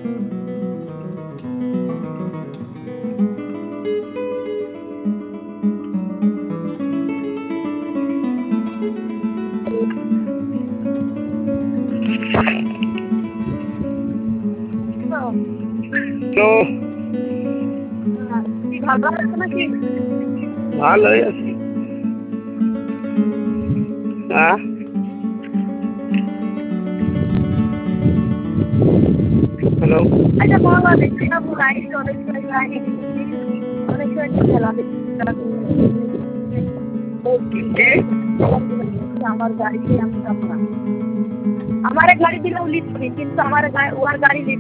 তো ভালো আছে নাকি? ভালোই আছি। হ্যাঁ হ্যালো আচ্ছা বলো দেখি না লাইট অনেক সময় লাগে অনেক সময় খেলা দেখি আমার গাড়ি আমি যাব না আমার গাড়ি দিলেও লিখবি কিন্তু আমার ওর গাড়ি